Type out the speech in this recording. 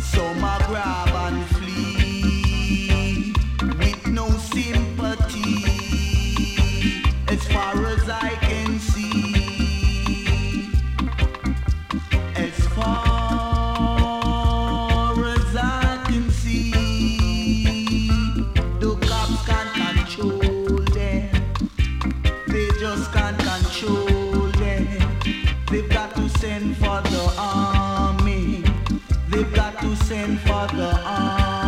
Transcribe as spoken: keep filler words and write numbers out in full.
Some a grab and flee with no sympathy, as far as I can see. As far as I can see, the cops can't control them. They just can't control them. They've got to send for the army. They've got to send for the army.